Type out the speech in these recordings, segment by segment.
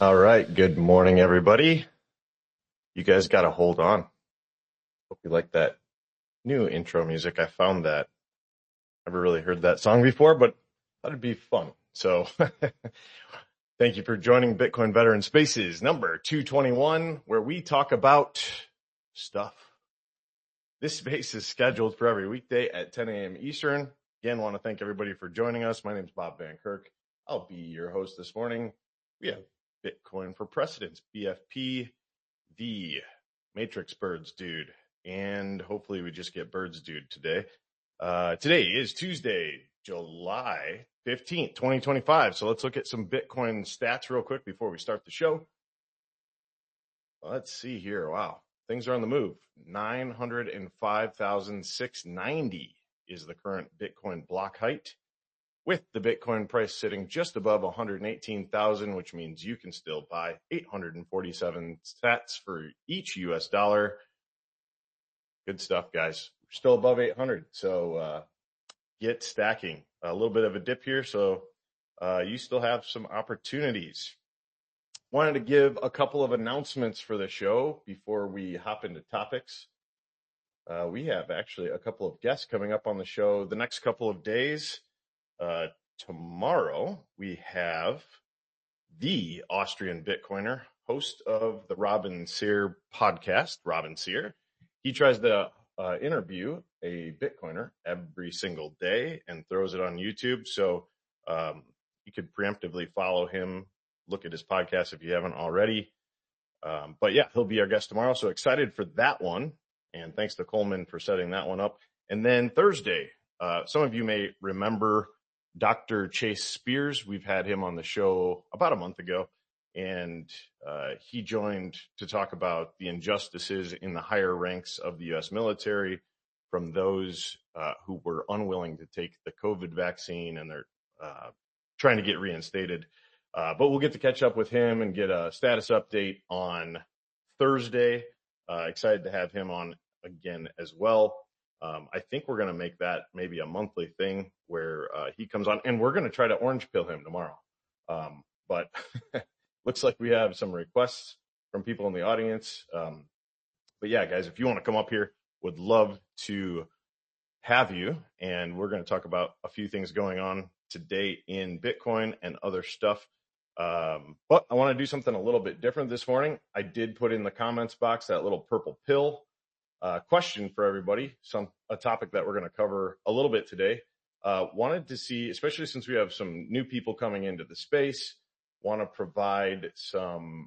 All right. Good morning, everybody. You guys got to hold on. Hope you like that new intro music. I found that. Never really heard that song before, but thought it'd be fun. So thank you for joining Bitcoin Veteran Spaces number 221, where we talk about stuff. This space is scheduled for every weekday at 10 a.m. Eastern. Again, want to thank everybody for joining us. My name is Bob Van Kirk. I'll be your host this morning. We have Bitcoin for Precedence, BFP, the Matrix Birds dude, and hopefully we just get Birds dude today. Today is Tuesday, July 15th, 2025. So let's look at some Bitcoin stats real quick before we start the show. Let's see here. Wow. Things are on the move. 905,690 is the current Bitcoin block height, with the Bitcoin price sitting just above 118,000, which means you can still buy 847 sats for each US dollar. Good stuff, guys. We're still above 800, so get stacking. A little bit of a dip here, so you still have some opportunities. Wanted to give a couple of announcements for the show before we hop into topics. We have actually a couple of guests coming up on the show the next couple of days. Tomorrow we have the Austrian Bitcoiner, host of the Robin Sear podcast, Robin Sear. He tries to interview a Bitcoiner every single day and throws it on YouTube. So you could preemptively follow him, look at his podcast if you haven't already. But yeah, he'll be our guest tomorrow. So excited for that one. And thanks to Coleman for setting that one up. And then Thursday, some of you may remember Dr. Chase Spears. We've had him on the show about a month ago, and he joined to talk about the injustices in the higher ranks of the U.S. military from those who were unwilling to take the COVID vaccine, and they're trying to get reinstated. But we'll get to catch up with him and get a status update on Thursday. Excited to have him on again as well. I think we're going to make that maybe a monthly thing where he comes on, and we're going to try to orange pill him tomorrow. But looks like we have some requests from people in the audience. But yeah, guys, if you want to come up here, would love to have you. And we're going to talk about a few things going on today in Bitcoin and other stuff. But I want to do something a little bit different this morning. I did put in the comments box that little purple pill question for everybody, a topic that we're going to cover a little bit today. Wanted to see, especially since we have some new people coming into the space, want to provide some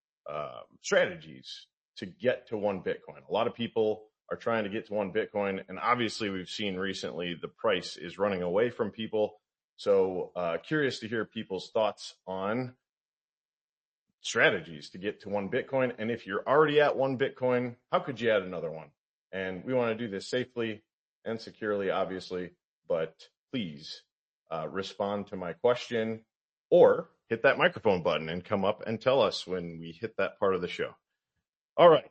strategies to get to one Bitcoin. A lot of people are trying to get to one Bitcoin, and obviously we've seen recently the price is running away from people. So curious to hear people's thoughts on strategies to get to one Bitcoin. And if you're already at one Bitcoin, how could you add another one? And we want to do this safely and securely, obviously, but please respond to my question or hit that microphone button and come up and tell us when we hit that part of the show. All right.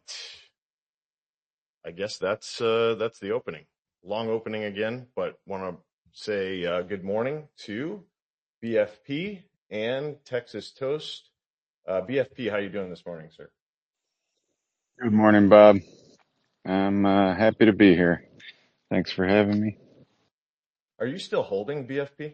I guess that's the opening. Long opening again, but want to say good morning to BFP and Texas Toast. BFP, how you doing this morning, sir? Good morning, Bob. I'm happy to be here. Thanks for having me. Are you still holding BFP?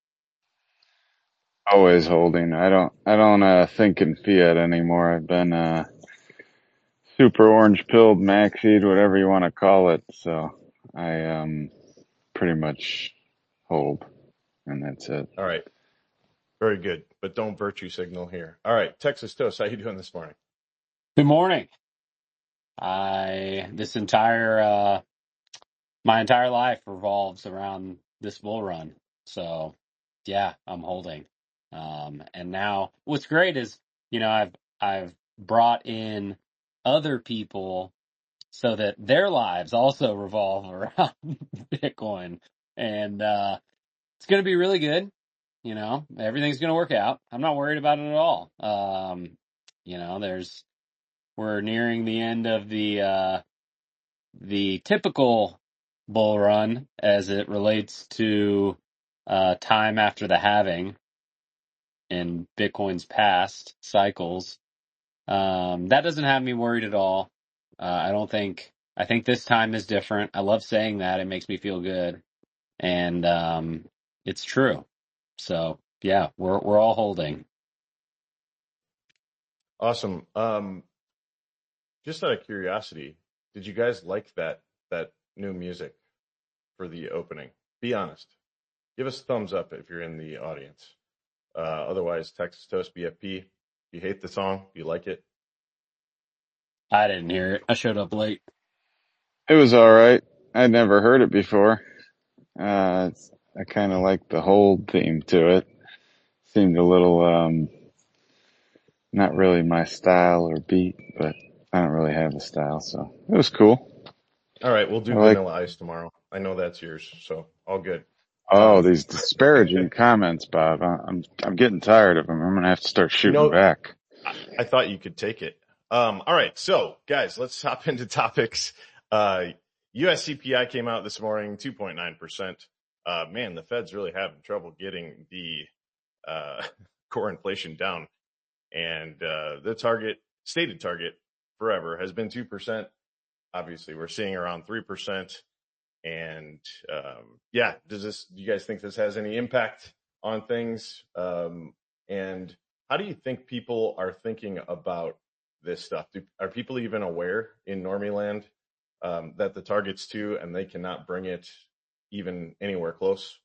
Always holding. I don't think in fiat anymore. I've been super orange pilled, maxied, whatever you want to call it. So I pretty much hold, and that's it. All right. Very good. But don't virtue signal here. All right. Texas Toast, how you doing this morning? Good morning. This entire my entire life revolves around this bull run. So yeah, I'm holding. And now what's great is, I've brought in other people so that their lives also revolve around Bitcoin. And it's gonna be really good. Everything's gonna work out. I'm not worried about it at all. We're nearing the end of the typical bull run as it relates to time after the halving. in Bitcoin's past cycles. That doesn't have me worried at all. I think this time is different. I love saying that. It makes me feel good. And, it's true. So yeah, we're all holding. Awesome. Just out of curiosity, did you guys like that new music for the opening? Be honest. Give us a thumbs up if you're in the audience. Otherwise, Texas Toast BFP. You hate the song? You like it? I didn't hear it. I showed up late. It was all right. I'd never heard it before. I kind of like the hold theme to it. Seemed a little, not really my style or beat, but I don't really have a style, so it was cool. All right, we'll do I like, Vanilla Ice tomorrow. I know that's yours, so all good. oh, Um, these disparaging comments, Bob. I'm getting tired of them. I'm gonna have to start you shooting know, back. I thought you could take it. All right, so guys, let's hop into topics. US CPI came out this morning, 2.9%. Man, the Fed's really having trouble getting the core inflation down. And the stated target forever has been 2%. Obviously, we're seeing around 3%. And yeah, do you guys think this has any impact on things? And how do you think people are thinking about this stuff? Are people even aware in Normie land that the target's 2 and they cannot bring it even anywhere close?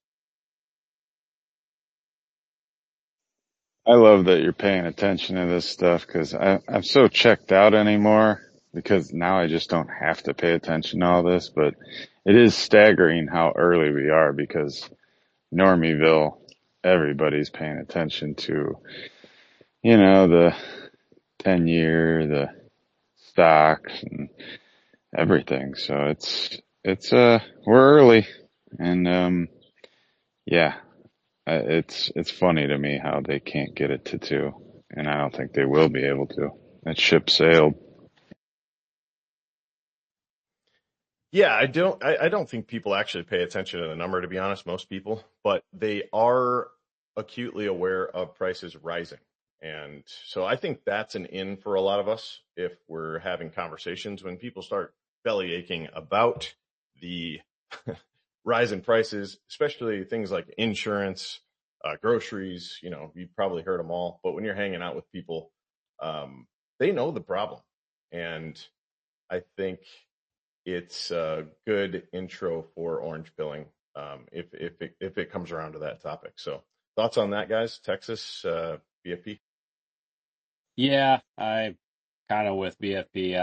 I love that you're paying attention to this stuff because I'm so checked out anymore because now I just don't have to pay attention to all this, but it is staggering how early we are because Normieville, everybody's paying attention to, the 10-year, the stocks and everything. So we're early and, yeah, it's funny to me how they can't get it to 2, and I don't think they will be able to. That ship sailed. Yeah, I don't think people actually pay attention to the number, to be honest, most people, but they are acutely aware of prices rising. And so I think that's an in for a lot of us if we're having conversations. When people start belly aching about the rise in prices, especially things like insurance, groceries, you've probably heard them all, but when you're hanging out with people, they know the problem. And I think it's a good intro for orange pilling, if it comes around to that topic. So thoughts on that, guys? Texas, BFP? Yeah, I kind of with BFP.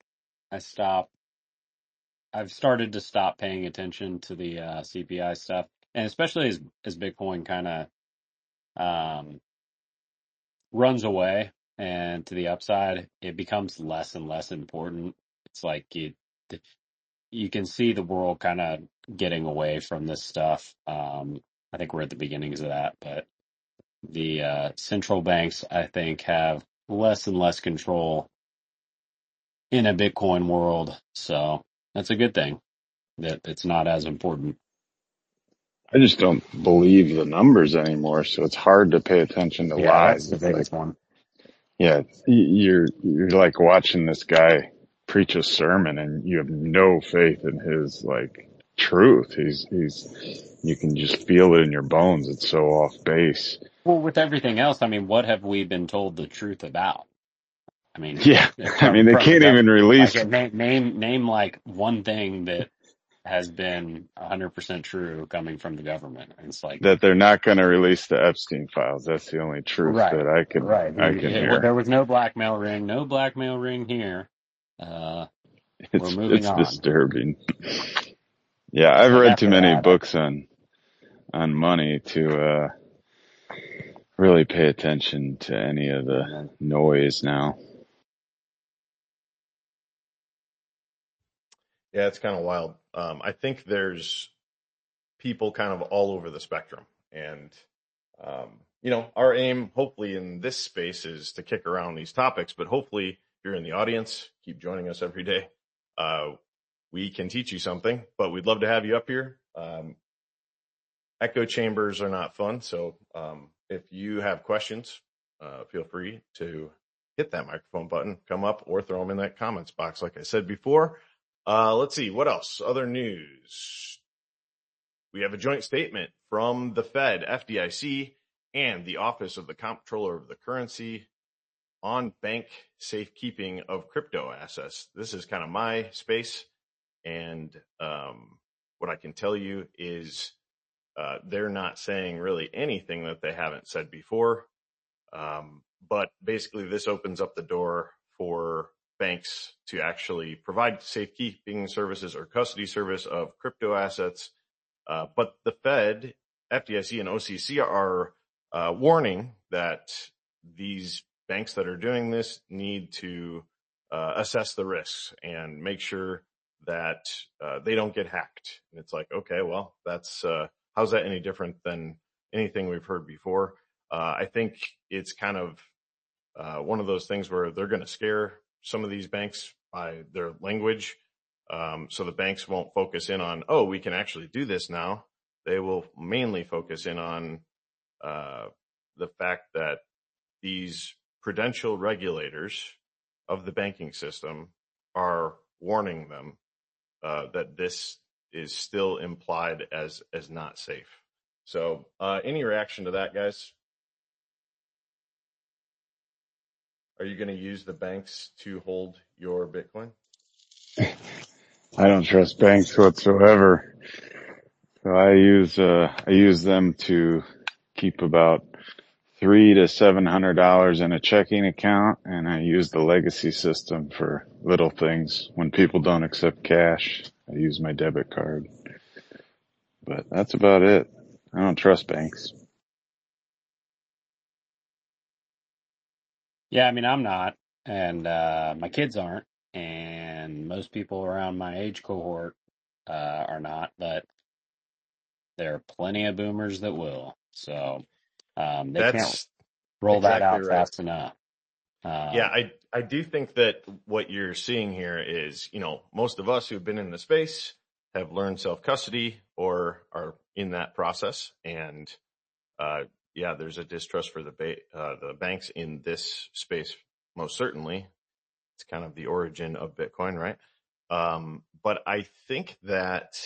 I've started to stop paying attention to the CPI stuff, and especially as Bitcoin kind of um, runs away and to the upside, it becomes less and less important. It's like you can see the world kind of getting away from this stuff. I think we're at the beginnings of that, but the central banks, I think, have less and less control in a Bitcoin world. So that's a good thing that it's not as important. I just don't believe the numbers anymore, so it's hard to pay attention to Yeah, lies. that's the It's like, biggest one. yeah, you're like watching this guy preach a sermon and you have no faith in his like truth. You can just feel it in your bones. It's so off base. Well, with everything else, I mean, what have we been told the truth about? I mean, Yeah. I mean, they from the can't even government. Like, release name like one thing that has been 100% true coming from the government. And it's like, that they're not going to release the Epstein files. That's the only truth that right, I can, right. I can Well, hear. there was no blackmail ring here. Uh, we're moving It's on. disturbing. Yeah. I've And read too after many that, books on money to, really pay attention to any of the noise now. Yeah, it's kind of wild. I think there's people kind of all over the spectrum. And, our aim, hopefully, in this space is to kick around these topics, but hopefully, if you're in the audience, keep joining us every day. We can teach you something, but we'd love to have you up here. Echo chambers are not fun, so if you have questions, feel free to hit that microphone button, come up, or throw them in that comments box, like I said before. Let's see, what else? Other news. We have a joint statement from the Fed, FDIC, and the Office of the Comptroller of the Currency on bank safekeeping of crypto assets. This is kind of my space, and what I can tell you is they're not saying really anything that they haven't said before. But basically, this opens up the door for banks to actually provide safekeeping services or custody service of crypto assets. But the Fed, FDIC, and OCC are warning that these banks that are doing this need to assess the risks and make sure that they don't get hacked. And it's like, okay, well, that's how's that any different than anything we've heard before? I think it's kind of one of those things where they're going to scare some of these banks by their language. So the banks won't focus in on, oh, we can actually do this now. They will mainly focus in on the fact that these prudential regulators of the banking system are warning them that this is still implied as not safe. So any reaction to that, guys? Are you going to use the banks to hold your Bitcoin? I don't trust banks whatsoever. So I use them to keep about $300 to $700 in a checking account, and I use the legacy system for little things. When people don't accept cash, I use my debit card. But that's about it. I don't trust banks. Yeah, I mean, I'm not, and my kids aren't, and most people around my age cohort are not, but there are plenty of boomers that will. So they can't That's roll that exactly out right. fast enough. Yeah, I do think that what you're seeing here is, most of us who've been in the space have learned self-custody or are in that process. And, yeah, there's a distrust for the banks in this space, most certainly. It's kind of the origin of Bitcoin, right? But I think that,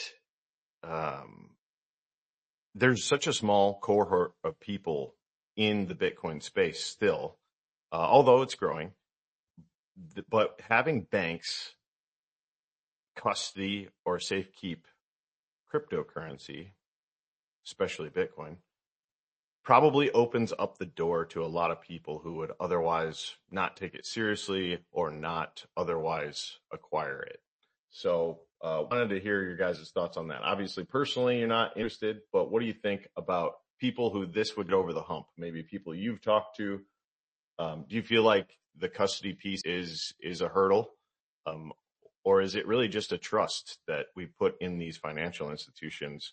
there's such a small cohort of people in the Bitcoin space still, although it's growing. But having banks custody or safekeep cryptocurrency, especially Bitcoin, probably opens up the door to a lot of people who would otherwise not take it seriously or not otherwise acquire it. So wanted to hear your guys' thoughts on that. Obviously, personally, you're not interested, but what do you think about people who this would get over the hump? Maybe people you've talked to. Do you feel like the custody piece is a hurdle? Or is it really just a trust that we put in these financial institutions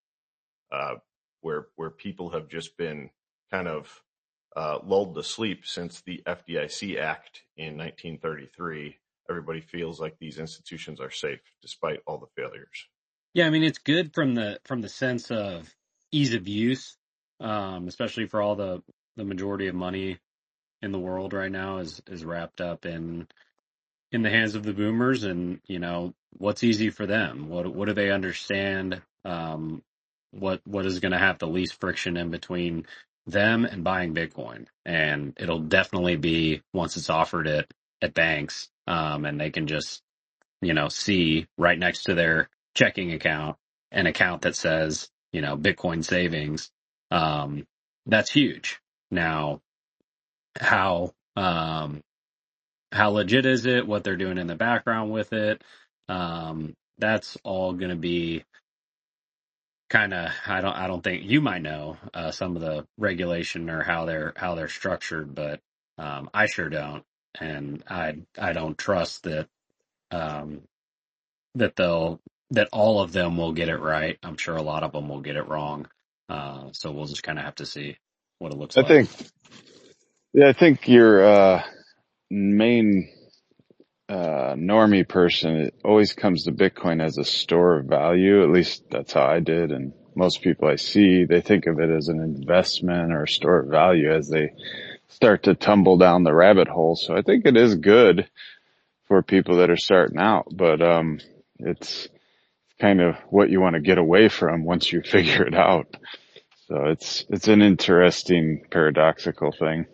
where people have just been kind of lulled to sleep since the FDIC Act in 1933? Everybody feels like these institutions are safe despite all the failures. Yeah, I mean, it's good from the sense of ease of use, especially for all the majority of money in the world right now is wrapped up in the hands of the boomers, and what's easy for them, what do they understand, what is going to have the least friction in between them and buying Bitcoin. And it'll definitely be once it's offered at banks, and they can just see right next to their checking account an account that says Bitcoin savings. That's huge. Now how legit is it, what they're doing in the background with it, that's all going to be kind of, I don't think you might know some of the regulation or how they're structured, but I sure don't, and I don't trust that that all of them will get it right. I'm sure a lot of them will get it wrong, so we'll just kind of have to see what it looks like. I think your main normie person, it always comes to Bitcoin as a store of value. At least that's how I did. And most people I see, they think of it as an investment or a store of value as they start to tumble down the rabbit hole. So I think it is good for people that are starting out, but it's kind of what you want to get away from once you figure it out. So it's an interesting paradoxical thing.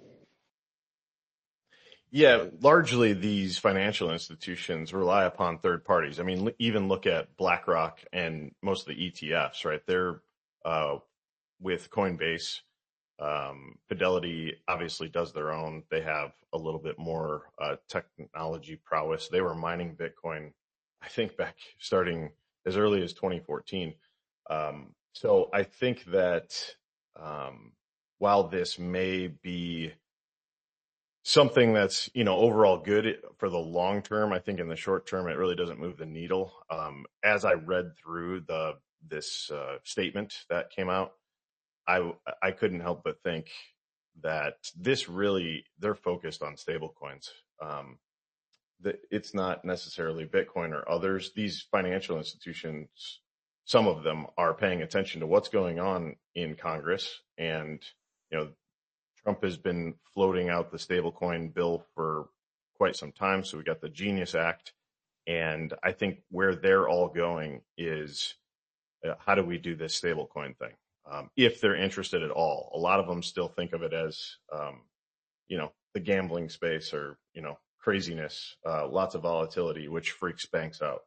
Yeah, largely these financial institutions rely upon third parties. I mean, even look at BlackRock and most of the ETFs, right? They're with Coinbase. Fidelity obviously does their own. They have a little bit more technology prowess. They were mining Bitcoin, I think, back starting as early as 2014. So I think that while this may be something that's, overall good for the long term, I think in the short term, it really doesn't move the needle. As I read through this statement that came out, I couldn't help but think that they're focused on stable coins. It's not necessarily Bitcoin or others. These financial institutions, some of them are paying attention to what's going on in Congress, and, Trump has been floating out the stablecoin bill for quite some time. So we got the Genius Act. And I think where they're all going is how do we do this stablecoin thing? If they're interested at all. A lot of them still think of it as, the gambling space or, craziness, lots of volatility, which freaks banks out.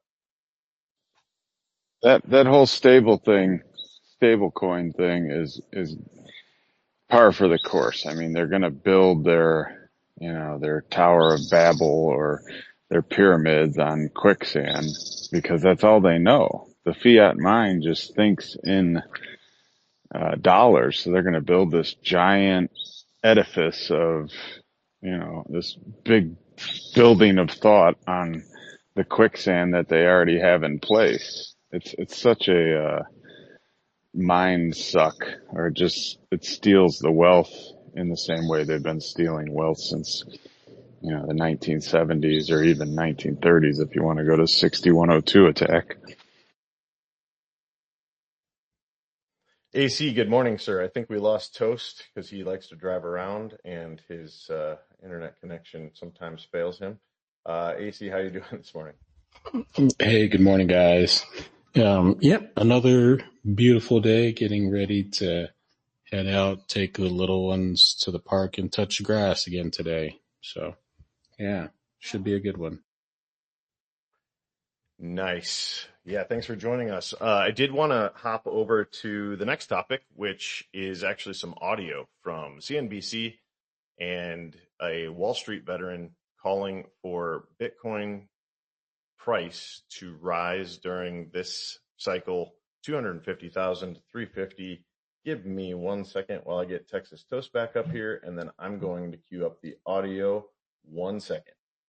That whole stablecoin thing is par for the course. I mean, they're going to build their Tower of Babel or their pyramids on quicksand because that's all they know. The fiat mind just thinks in dollars. So they're going to build this giant edifice of, this big building of thought on the quicksand that they already have in place. It's such a mind suck, or it steals the wealth in the same way they've been stealing wealth since, the 1970s or even 1930s if you want to go to 6102 attack. AC, good morning, sir. I think we lost Toast because he likes to drive around and his internet connection sometimes fails him. AC, how you doing this morning? Hey, good morning, guys. Another beautiful day, getting ready to head out, take the little ones to the park and touch grass again today. So, yeah, should be a good one. Nice. Yeah, thanks for joining us. I did want to hop over to the next topic, which is actually some audio from CNBC and a Wall Street veteran calling for Bitcoin price to rise during this cycle, 250,000 to 350. Give me 1 second while I get Texas Toast back up here, and then I'm going to queue up the audio. 1 second.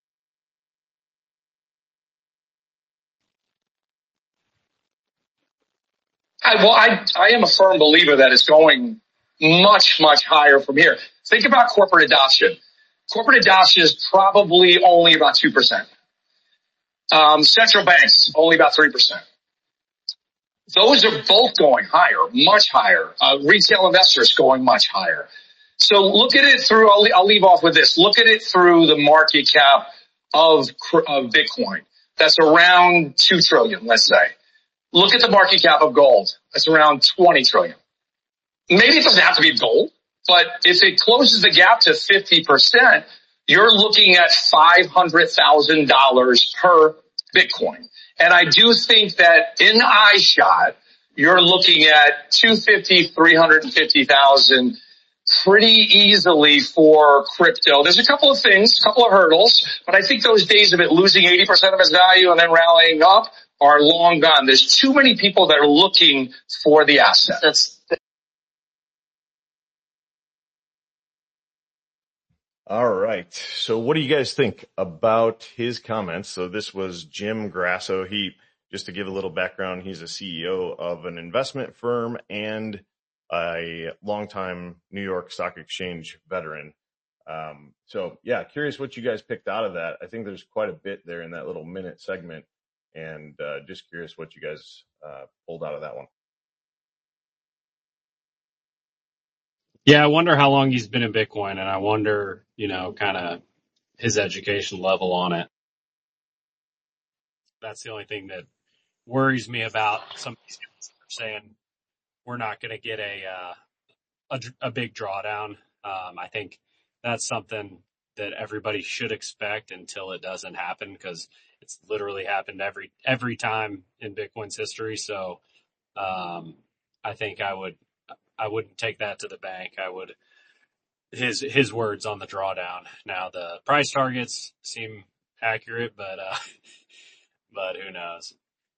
I am a firm believer that it's going much, much higher from here. Think about corporate adoption. Corporate adoption is probably only about 2%. Central banks, only about 3%. Those are both going higher, much higher. Retail investors going much higher. So look at it through, I'll leave off with this. Look at it through the market cap of Bitcoin. That's around 2 trillion, let's say. Look at the market cap of gold. That's around 20 trillion. Maybe it doesn't have to be gold, but if it closes the gap to 50%, you're looking at $500,000 per Bitcoin. And I do think that in iShot, you're looking at 250, 350,000 pretty easily for crypto. There's a couple of things, a couple of hurdles, but I think those days of it losing 80% of its value and then rallying up are long gone. There's too many people that are looking for the asset. All right. So what do you guys think about his comments? So this was Jim Grasso. Just to give a little background, he's a CEO of an investment firm and a longtime New York Stock Exchange veteran. So yeah, curious what you guys picked out of that. I think there's quite a bit there in that little minute segment, and just curious what you guys pulled out of that one. Yeah, I wonder how long he's been in Bitcoin, and I wonder, kind of his education level on it. That's the only thing that worries me about some of these guys that are saying we're not going to get a big drawdown. I think that's something that everybody should expect until it doesn't happen, because it's literally happened every time in Bitcoin's history. So I think I wouldn't take that to the bank. I would his words on the drawdown. Now the price targets seem accurate, but who knows?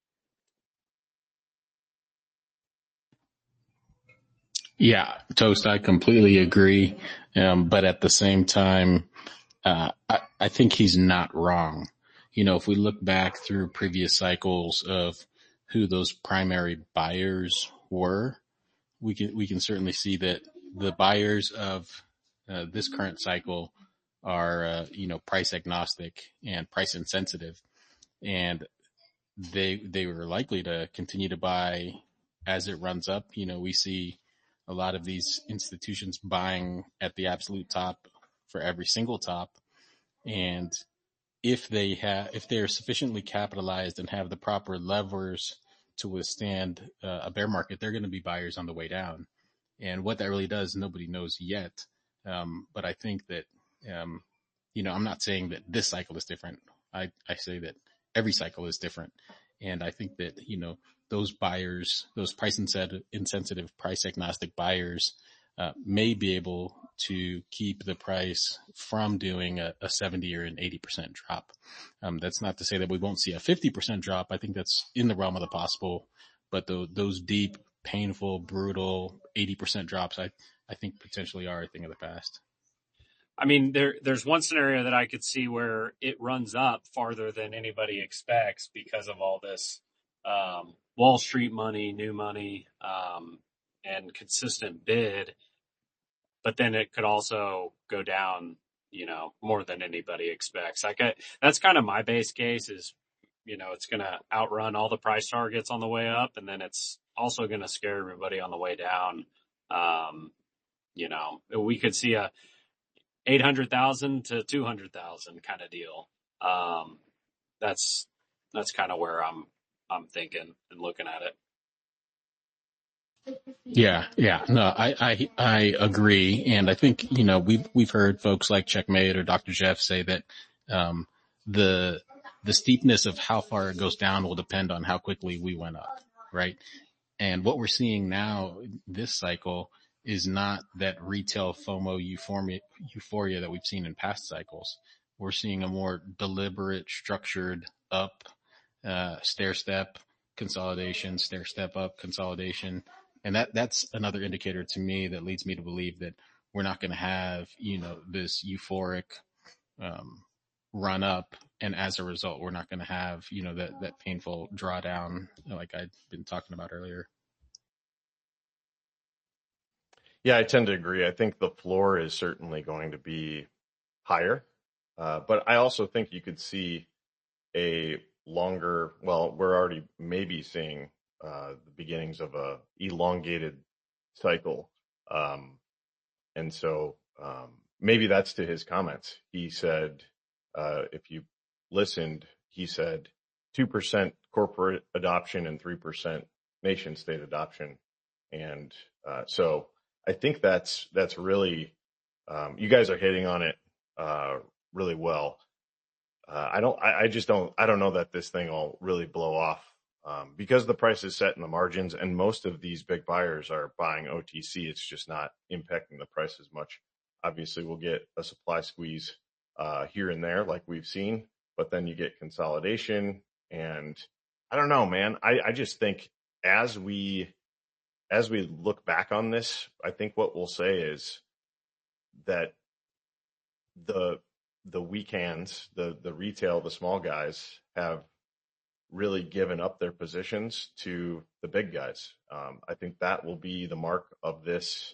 Yeah, Toast, I completely agree. But at the same time, I think he's not wrong. If we look back through previous cycles of who those primary buyers were, we can certainly see that the buyers of this current cycle are, price agnostic and price insensitive, and they were likely to continue to buy as it runs up. We see a lot of these institutions buying at the absolute top for every single top. And if they're sufficiently capitalized and have the proper levers to withstand a bear market, they're going to be buyers on the way down. And what that really does, nobody knows yet. But I think that, I'm not saying that this cycle is different. I say that every cycle is different. And I think that, those buyers, those price insensitive, price agnostic buyers, may be able to keep the price from doing a 70 or an 80% drop. That's not to say that we won't see a 50% drop. I think that's in the realm of the possible, but those deep, painful, brutal 80% drops, I think potentially are a thing of the past. I mean, there's one scenario that I could see where it runs up farther than anybody expects because of all this Wall Street money, new money, and consistent bid. But then it could also go down, more than anybody expects. That's kind of my base case is, it's going to outrun all the price targets on the way up, and then it's also going to scare everybody on the way down. We could see a 800,000 to 200,000 kind of deal. That's kind of where I'm thinking and looking at it. Yeah. No, I agree. And I think, we've heard folks like Checkmate or Dr. Jeff say that, the steepness of how far it goes down will depend on how quickly we went up. Right. And what we're seeing now this cycle is not that retail FOMO euphoria that we've seen in past cycles. We're seeing a more deliberate, structured up, stair step consolidation, stair step up consolidation. And that's another indicator to me that leads me to believe that we're not going to have, this euphoric, run up. And as a result, we're not going to have, that painful drawdown like I'd been talking about earlier. Yeah, I tend to agree. I think the floor is certainly going to be higher. But I also think you could see a longer, well, we're already maybe seeing the beginnings of a elongated cycle. And so maybe that's to his comments. He said, if you listened, he said 2% corporate adoption and 3% nation state adoption. And so I think that's really, you guys are hitting on it really well. I don't know that this thing will really blow off because the price is set in the margins and most of these big buyers are buying OTC. It's just not impacting the price as much. Obviously, we'll get a supply squeeze here and there like we've seen, but then you get consolidation. And I don't know, man. I just think as we look back on this, I think what we'll say is that the weak hands, the retail, the small guys have really given up their positions to the big guys. I think that will be the mark of this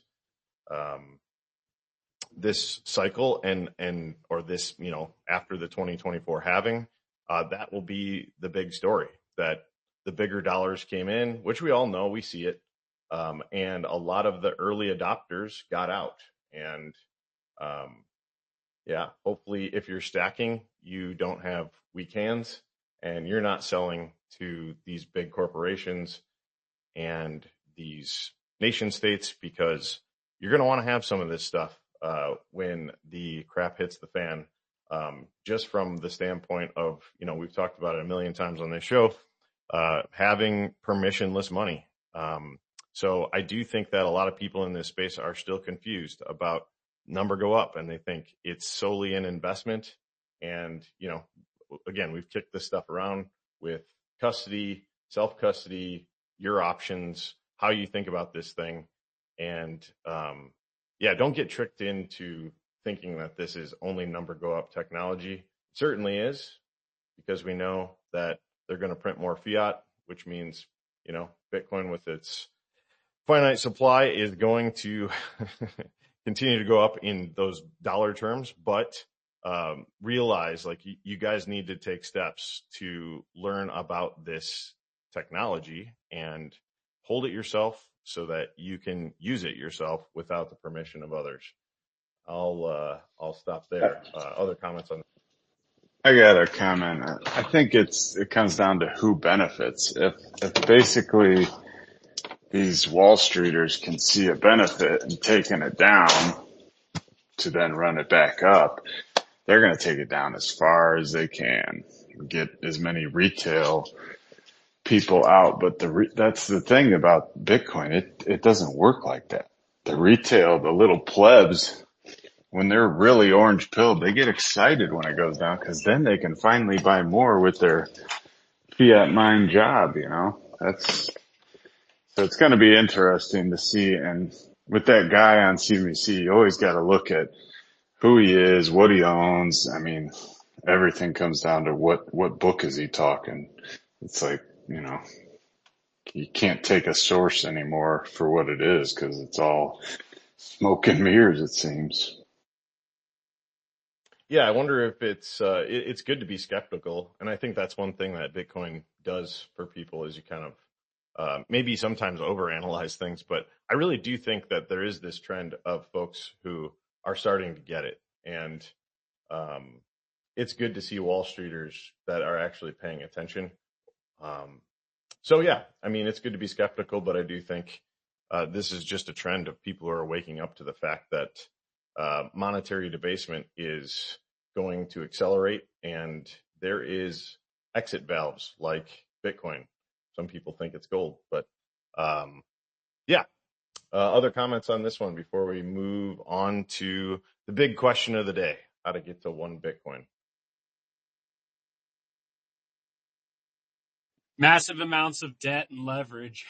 this cycle or this, after the 2024 halving, that will be the big story, that the bigger dollars came in, which we all know, we see it. And a lot of the early adopters got out. And yeah, hopefully if you're stacking, you don't have weak hands and you're not selling to these big corporations and these nation states, because you're going to want to have some of this stuff when the crap hits the fan. Just from the standpoint of, we've talked about it a million times on this show, having permissionless money. So I do think that a lot of people in this space are still confused about number go up, and they think it's solely an investment. And, again, we've kicked this stuff around with custody, self-custody, your options, how you think about this thing. And, don't get tricked into thinking that this is only number go up technology. It certainly is, because we know that they're going to print more fiat, which means, Bitcoin with its finite supply is going to continue to go up in those dollar terms. But realize, like, you guys need to take steps to learn about this technology and hold it yourself so that you can use it yourself without the permission of others. I'll stop there. Other comments on that? I got a comment. I think it comes down to who benefits. If basically these Wall Streeters can see a benefit in taking it down to then run it back up, they're going to take it down as far as they can, get as many retail people out. But that's the thing about Bitcoin. It doesn't work like that. The retail, the little plebs, when they're really orange pilled, they get excited when it goes down, because then they can finally buy more with their fiat mine job, so it's going to be interesting to see. And with that guy on CBC, you always got to look at who he is, what he owns. I mean, everything comes down to what book is he talking. It's like, you can't take a source anymore for what it is, because it's all smoke and mirrors, it seems. Yeah, I wonder if it's good to be skeptical. And I think that's one thing that Bitcoin does for people, is you kind of maybe sometimes overanalyze things. But I really do think that there is this trend of folks who are starting to get it. And it's good to see Wall Streeters that are actually paying attention. So yeah, I mean, it's good to be skeptical, but I do think this is just a trend of people who are waking up to the fact that monetary debasement is going to accelerate, and there is exit valves like Bitcoin. Some people think it's gold, but other comments on this one before we move on to the big question of the day: how to get to 1 Bitcoin. Massive amounts of debt and leverage.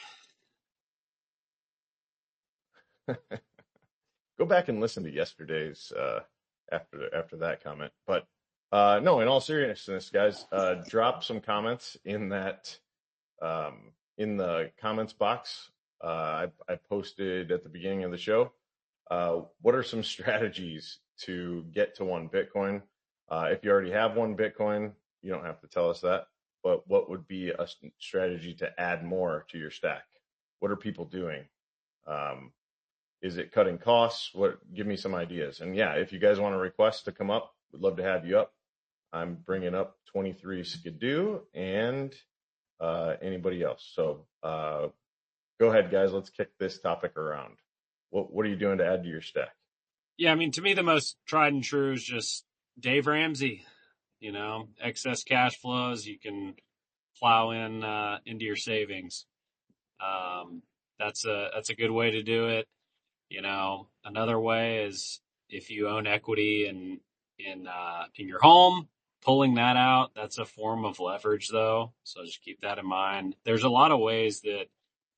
Go back and listen to yesterday's after that comment. But no, in all seriousness, guys, drop some comments in that in the comments box. I posted at the beginning of the show. What are some strategies to get to 1 Bitcoin? If you already have 1 Bitcoin, you don't have to tell us that. But what would be a strategy to add more to your stack? What are people doing? Is it cutting costs? Give me some ideas. And yeah, if you guys want a request to come up, we'd love to have you up. I'm bringing up 23 Skidoo and anybody else. So go ahead, guys. Let's kick this topic around. What are you doing to add to your stack? Yeah, I mean, to me, the most tried and true is just Dave Ramsey. Excess cash flows you can plow into your savings. That's a good way to do it. Another way is if you own equity in your home, pulling that out. That's a form of leverage, though. So just keep that in mind. There's a lot of ways that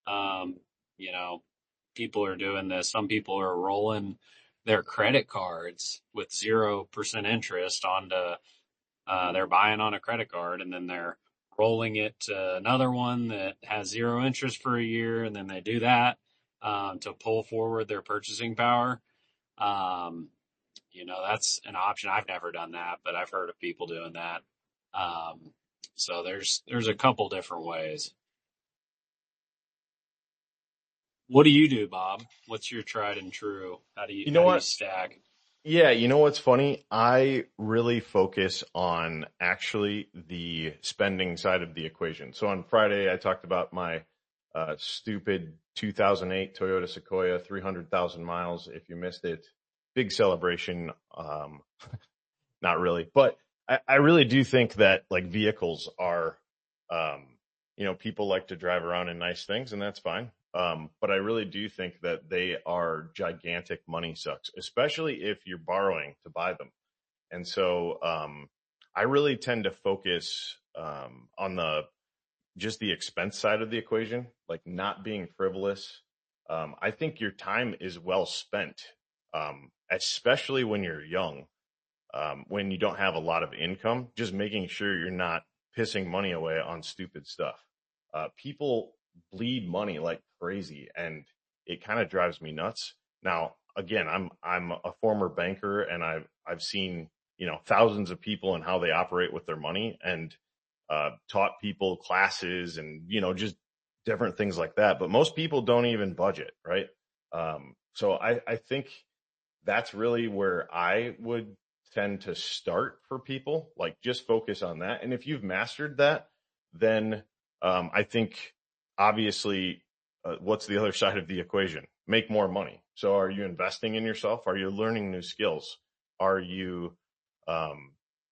people are doing this. Some people are rolling their credit cards with 0% interest onto. They're buying on a credit card, and then they're rolling it to another one that has 0 interest for a year, and then they do that to pull forward their purchasing power. That's an option. I've never done that, but I've heard of people doing that. So there's a couple different ways. What do you do, Bob? What's your tried and true? How do You know you what? stack? Yeah, you know what's funny? I really focus on actually the spending side of the equation. So on Friday, I talked about my stupid 2008 Toyota Sequoia, 300,000 miles. If you missed it, big celebration. Not really, but I really do think that like vehicles are, people like to drive around in nice things, and that's fine. But I really do think that they are gigantic money sucks, especially if you're borrowing to buy them. And so, I really tend to focus, on just the expense side of the equation, like not being frivolous. I think your time is well spent, especially when you're young, when you don't have a lot of income, just making sure you're not pissing money away on stupid stuff. People bleed money like crazy, and it kind of drives me nuts. Now, again, I'm a former banker, and I've seen, thousands of people and how they operate with their money, and taught people classes and, just different things like that. But most people don't even budget, right? So I think that's really where I would tend to start for people, like just focus on that. And if you've mastered that, then I think obviously, what's the other side of the equation? Make more money. So are you investing in yourself? Are you learning new skills? Are you, um,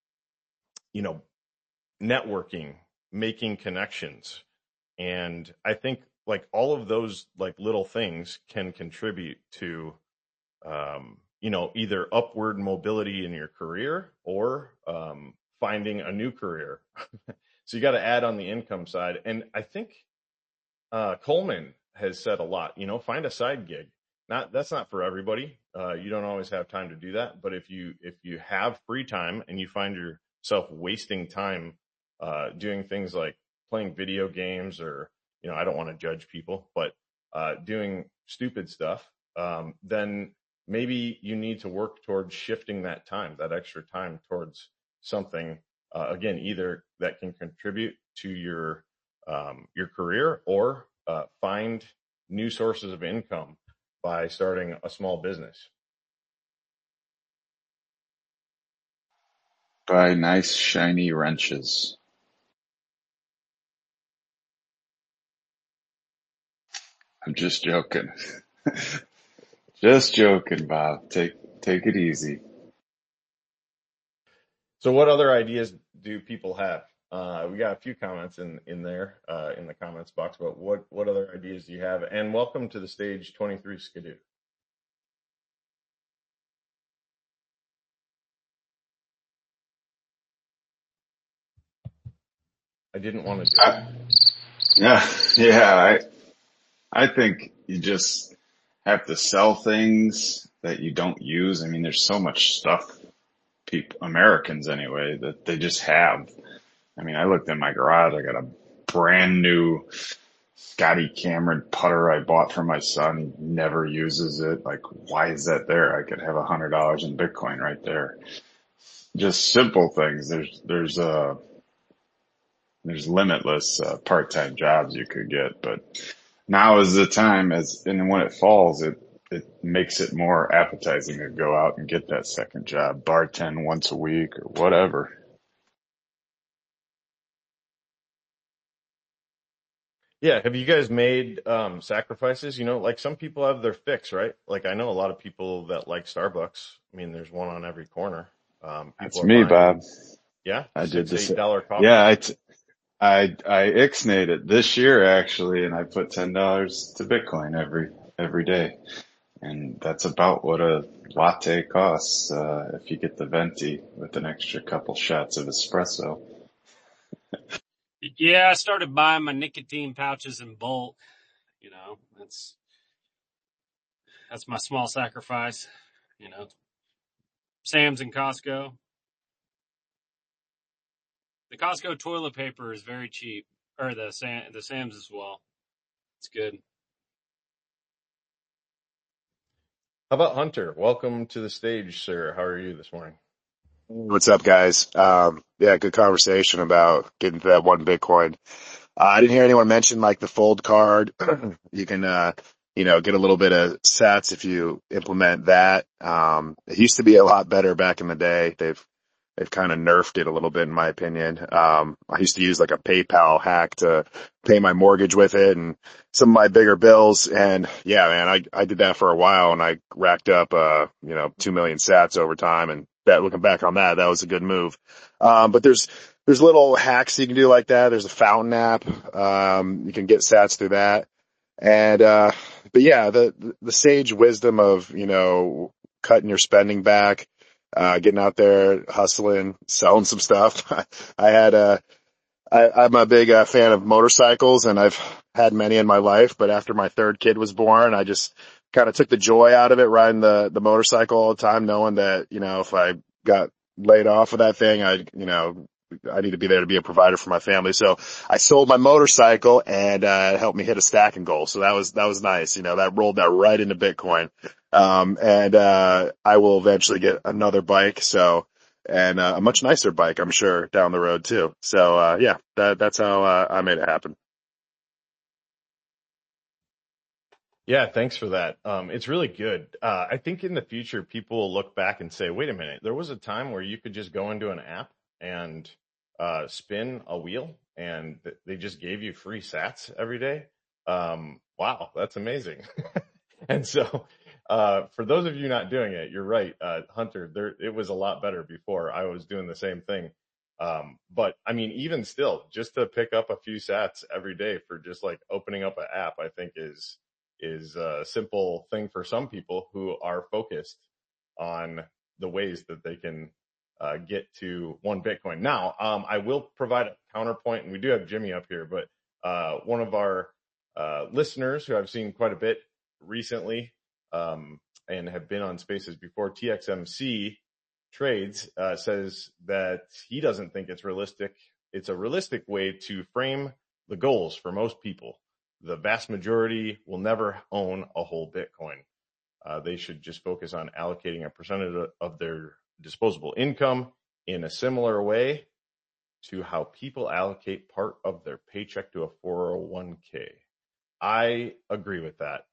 networking, making connections? And I think like all of those like little things can contribute to, either upward mobility in your career or, finding a new career. So you got to add on the income side. And I think, Coleman has said a lot, find a side gig. That's not for everybody. You don't always have time to do that. But if you have free time and you find yourself wasting time, doing things like playing video games or, I don't want to judge people, but, doing stupid stuff, then maybe you need to work towards shifting that time, that extra time towards something, again, either that can contribute to your career or, find new sources of income by starting a small business. Buy nice shiny wrenches. I'm just joking. Just joking, Bob. Take it easy. So what other ideas do people have? We got a few comments in there, in the comments box, but what other ideas do you have? And welcome to the stage 23 Skidoo. I didn't want to do it. Yeah. I think you just have to sell things that you don't use. I mean, there's so much stuff, Americans anyway, that they just have. I mean, I looked in my garage. I got a brand new Scotty Cameron putter I bought for my son. He never uses it. Like, why is that there? I could have $100 in Bitcoin right there. Just simple things. There's limitless part-time jobs you could get, but now is the time, and when it falls, it makes it more appetizing to go out and get that second job, bartend once a week or whatever. Yeah. Have you guys made sacrifices? Like some people have their fix, right? Like I know a lot of people that like Starbucks. I mean, there's one on every corner. That's me, Bob. Yeah, I did this. $8 coffee. Yeah, I ixnayed it this year actually, and I put $10 to Bitcoin every day, and that's about what a latte costs if you get the venti with an extra couple shots of espresso. Yeah, I started buying my nicotine pouches in bulk. That's my small sacrifice. Sam's and Costco. The Costco toilet paper is very cheap, or the Sam's as well. It's good. How about Hunter? Welcome to the stage, sir. How are you this morning? What's up, guys? Yeah, good conversation about getting to that one Bitcoin. I didn't hear anyone mention like the fold card. You can get a little bit of sats if you implement that. It used to be a lot better back in the day. They've kind of nerfed it a little bit, in my opinion. I used to use like a PayPal hack to pay my mortgage with it and some of my bigger bills. And yeah, man, I did that for a while and I racked up, 2 million sats over time. And looking back on that was a good move. But there's little hacks you can do like that. There's a Fountain app. You can get sats through that. And, but yeah, the sage wisdom of, cutting your spending back, getting out there, hustling, selling some stuff. I'm a big fan of motorcycles and I've had many in my life, but after my third kid was born, I just kind of took the joy out of it, riding the motorcycle all the time, knowing that, if I got laid off of that thing, I need to be there to be a provider for my family. So I sold my motorcycle and, it helped me hit a stacking goal. So that was nice. That rolled that right into Bitcoin. I will eventually get another bike. So, and a much nicer bike, I'm sure, down the road too. So, yeah, that's how, I made it happen. Yeah, thanks for that. It's really good. I think in the future, people will look back and say, wait a minute, there was a time where you could just go into an app and spin a wheel and they just gave you free sats every day. Wow, that's amazing. And so, for those of you not doing it, you're right, Hunter, it was a lot better before. I was doing the same thing. But I mean, even still, just to pick up a few sats every day for just like opening up an app, I think is a simple thing for some people who are focused on the ways that they can get to 1 Bitcoin. Now, I will provide a counterpoint, and we do have Jimmy up here, but one of our listeners who I've seen quite a bit recently and have been on spaces before, TXMC Trades, says that he doesn't think it's realistic. It's a realistic way to frame the goals for most people. The vast majority will never own a whole Bitcoin. They should just focus on allocating a percentage of their disposable income in a similar way to how people allocate part of their paycheck to a 401k. I agree with that.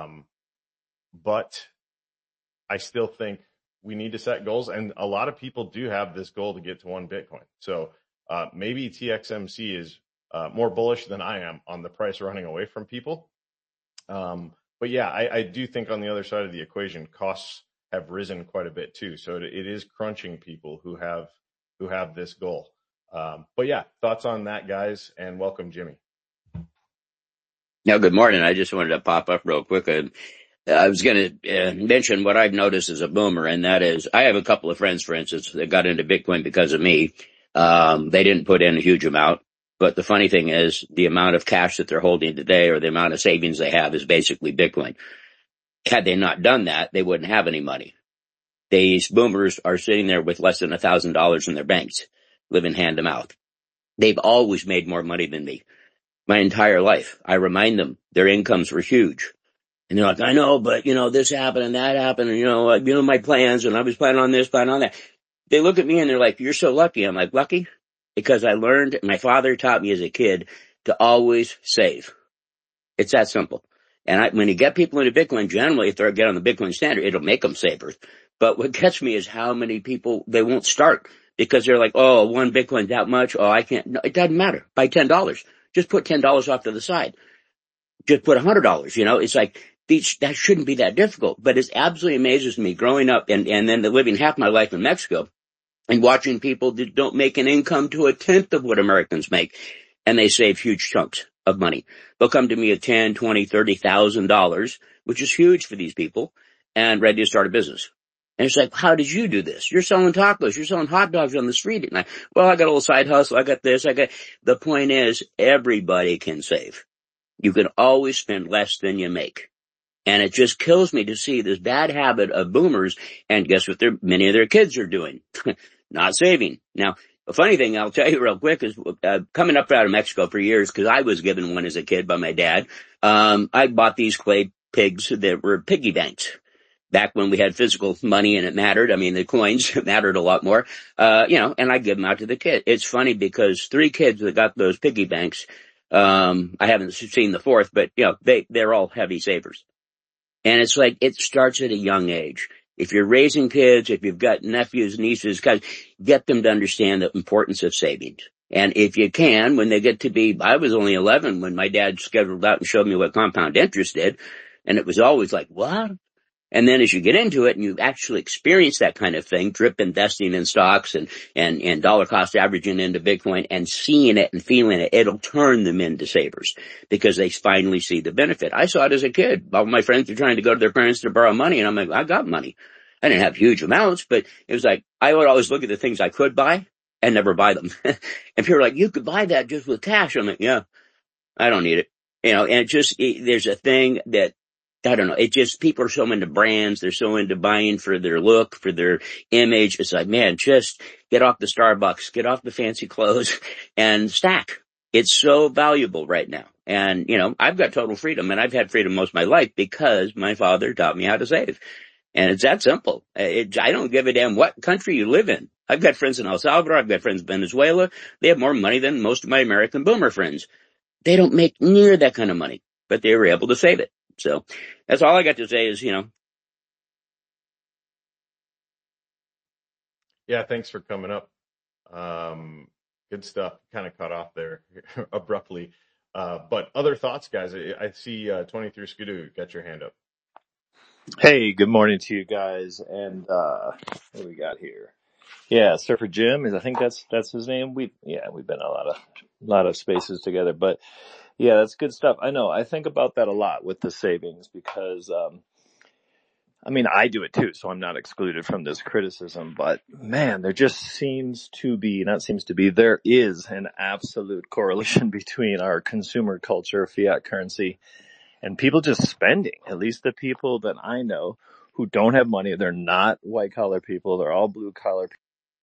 But I still think we need to set goals, and a lot of people do have this goal to get to 1 Bitcoin. So maybe TXMC is more bullish than I am on the price running away from people. But yeah, I do think on the other side of the equation, costs have risen quite a bit too. So it is crunching people who have this goal. But yeah, thoughts on that, guys, and welcome, Jimmy. Now, good morning. I just wanted to pop up real quick. I was going to mention what I've noticed as a boomer, and that is I have a couple of friends, for instance, that got into Bitcoin because of me. They didn't put in a huge amount. But the funny thing is the amount of cash that they're holding today or the amount of savings they have is basically Bitcoin. Had they not done that, they wouldn't have any money. These boomers are sitting there with less than $1,000 in their banks, living hand to mouth. They've always made more money than me. My entire life. I remind them their incomes were huge. And they're like, I know, but this happened and that happened and my plans and I was planning on this, planning on that. They look at me and they're like, you're so lucky. I'm like, lucky? Because I learned, my father taught me as a kid to always save. It's that simple. And when you get people into Bitcoin, generally, if they get on the Bitcoin standard, it'll make them savers. But what gets me is how many people, they won't start because they're like, oh, 1 Bitcoin that much. Oh, I can't. No, it doesn't matter. Buy $10. Just put $10 off to the side. Just put $100. It's like, that shouldn't be that difficult. But it absolutely amazes me growing up and then living half my life in Mexico and watching people that don't make an income to 1/10 of what Americans make. And they save huge chunks of money. They'll come to me at $10,000, $20,000, $30,000, which is huge for these people, and ready to start a business. And it's like, how did you do this? You're selling tacos. You're selling hot dogs on the street. And I got a little side hustle. I got this. The point is, everybody can save. You can always spend less than you make. And it just kills me to see this bad habit of boomers. And guess what many of their kids are doing? Not saving. Now, the funny thing I'll tell you real quick is coming up out of Mexico for years, because I was given one as a kid by my dad. I bought these clay pigs that were piggy banks. Back when we had physical money and it mattered. I mean, the coins mattered a lot more, and I give them out to the kid. It's funny because 3 kids that got those piggy banks, I haven't seen the 4th, but they're all heavy savers. And it's like, it starts at a young age. If you're raising kids, if you've got nephews, nieces, guys, get them to understand the importance of savings. And if you can, when they get to be, I was only 11 when my dad scheduled out and showed me what compound interest did. And it was always like, what? And then as you get into it and you actually experience that kind of thing, drip investing in stocks and dollar cost averaging into Bitcoin and seeing it and feeling it, it'll turn them into savers because they finally see the benefit. I saw it as a kid. All my friends were trying to go to their parents to borrow money, and I'm like, I got money. I didn't have huge amounts, but it was like, I would always look at the things I could buy and never buy them. And people are like, you could buy that just with cash. I'm like, yeah, I don't need it. And it just, there's a thing that, I don't know. It just, people are so into brands. They're so into buying for their look, for their image. It's like, man, just get off the Starbucks, get off the fancy clothes and stack. It's so valuable right now. And, I've got total freedom, and I've had freedom most of my life because my father taught me how to save. And it's that simple. I don't give a damn what country you live in. I've got friends in El Salvador. I've got friends in Venezuela. They have more money than most of my American boomer friends. They don't make near that kind of money, but they were able to save it. So that's all I got to say is, Yeah, thanks for coming up. Good stuff. Kind of cut off there abruptly. But other thoughts, guys? I see 23 Skidoo, got your hand up. Hey, good morning to you guys. And what do we got here? Yeah, Surfer Jim I think that's his name. We've been in a lot of spaces together, but yeah, that's good stuff. I know. I think about that a lot with the savings because I do it too, so I'm not excluded from this criticism, but man, there just there is an absolute correlation between our consumer culture, fiat currency, and people just spending. At least the people that I know who don't have money, they're not white collar people, they're all blue collar people.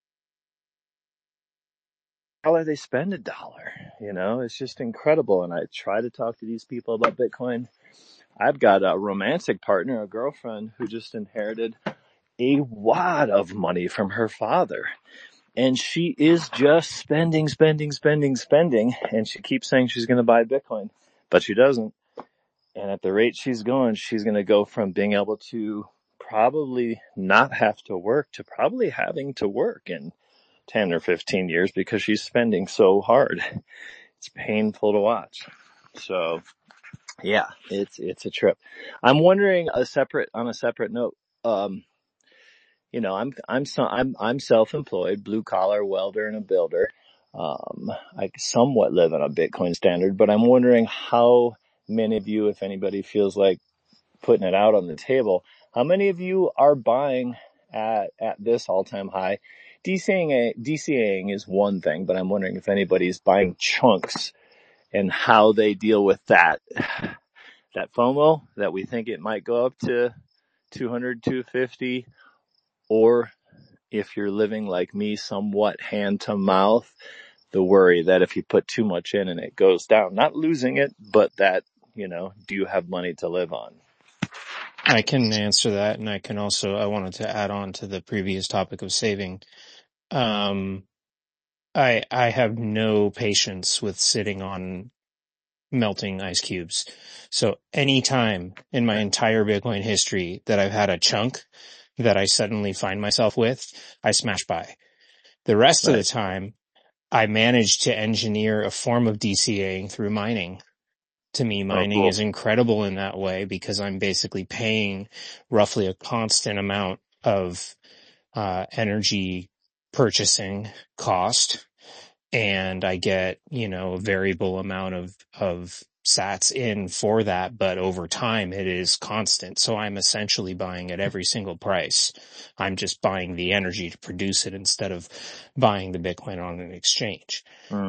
How they spend $1? It's just incredible. And I try to talk to these people about Bitcoin. I've got a romantic partner, a girlfriend who just inherited a wad of money from her father. And she is just spending. And she keeps saying she's going to buy Bitcoin, but she doesn't. And at the rate she's going to go from being able to probably not have to work to probably having to work in 10 or 15 years because she's spending so hard. It's painful to watch. So yeah, it's a trip. I'm wondering on a separate note, I'm self-employed, blue collar welder and a builder. I somewhat live on a Bitcoin standard, but I'm wondering how many of you, if anybody feels like putting it out on the table, how many of you are buying at this all-time high? DCAing is one thing, but I'm wondering if anybody's buying chunks and how they deal with that FOMO that we think it might go up to 200, 250, or if you're living like me, somewhat hand to mouth, the worry that if you put too much in and it goes down, not losing it, but that, do you have money to live on? I can answer that, and I wanted to add on to the previous topic of saving. I have no patience with sitting on melting ice cubes. So any time in my entire Bitcoin history that I've had a chunk that I suddenly find myself with, I smash buy. The rest of the time, I managed to engineer a form of DCAing through mining. To me, mining is incredible in that way because I'm basically paying roughly a constant amount of energy purchasing cost, and I get, a variable amount of sats in for that, but over time it is constant. So I'm essentially buying at every single price. I'm just buying the energy to produce it instead of buying the Bitcoin on an exchange.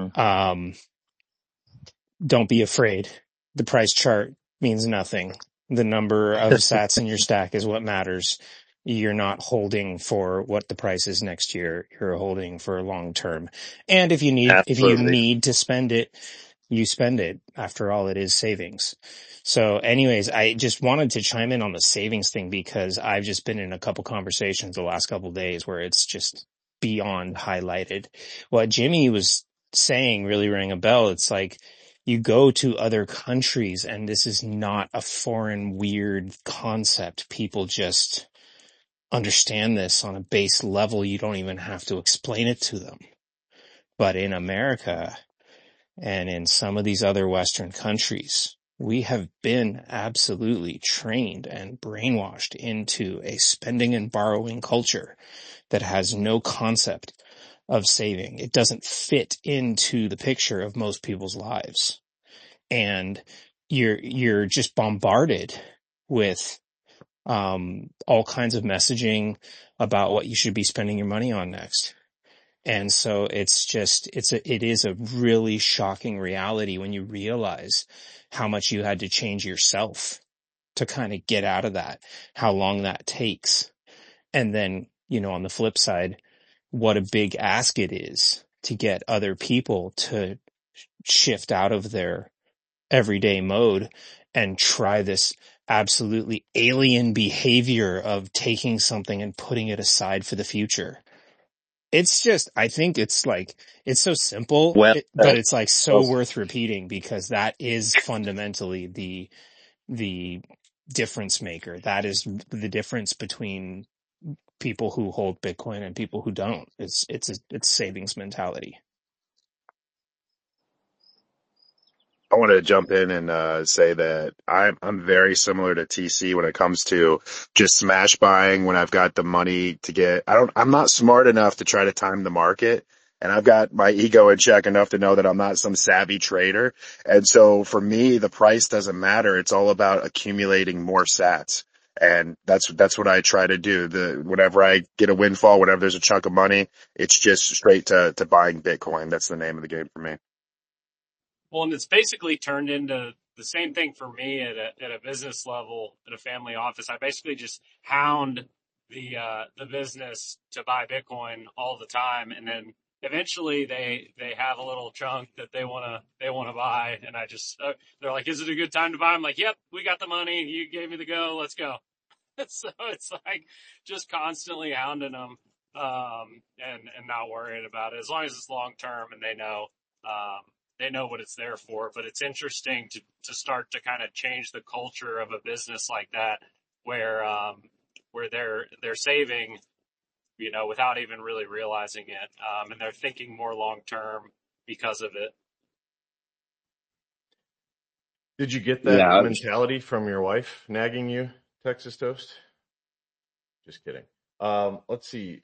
Don't be afraid. The price chart means nothing. The number of sats in your stack is what matters. You're not holding for what the price is next year. You're holding for long term. And if you need to spend it, you spend it. After all, it is savings. So anyways, I just wanted to chime in on the savings thing because I've just been in a couple conversations the last couple of days where it's just beyond highlighted. What Jimmy was saying really rang a bell. It's like, You go to other countries, and this is not a foreign, weird concept. People just understand this on a base level. You don't even have to explain it to them. But in America and in some of these other Western countries, we have been absolutely trained and brainwashed into a spending and borrowing culture that has no concept of saving. It doesn't fit into the picture of most people's lives. And you're just bombarded with all kinds of messaging about what you should be spending your money on next. And so it is a really shocking reality when you realize how much you had to change yourself to kind of get out of that, how long that takes. And then, on the flip side, what a big ask it is to get other people to shift out of their everyday mode and try this absolutely alien behavior of taking something and putting it aside for the future. It's just, I think it's so simple, but it's so worth repeating, because that is fundamentally the difference maker. That is the difference between people who hold Bitcoin and people who don't. It's savings mentality. I want to jump in and say that I'm very similar to TC when it comes to just smash buying when I've got the money to get. I'm not smart enough to try to time the market, and I've got my ego in check enough to know that I'm not some savvy trader. And so for me, the price doesn't matter. It's all about accumulating more sats. And that's what I try to do. Whenever I get a windfall, whenever there's a chunk of money, it's just straight to buying Bitcoin. That's the name of the game for me. Well, and it's basically turned into the same thing for me at a business level, at a family office. I basically just hound the business to buy Bitcoin all the time. And then eventually they have a little chunk that they want to buy. And I just, they're like, is it a good time to buy? I'm like, yep, we got the money. You gave me the go. Let's go. So it's like just constantly hounding them, and not worrying about it, as long as it's long term and they know what it's there for. But it's interesting to start to kind of change the culture of a business like that, where they're saving, without even really realizing it. And they're thinking more long term because of it. Did you get that mentality from your wife nagging you, Texas Toast? Just kidding. Let's see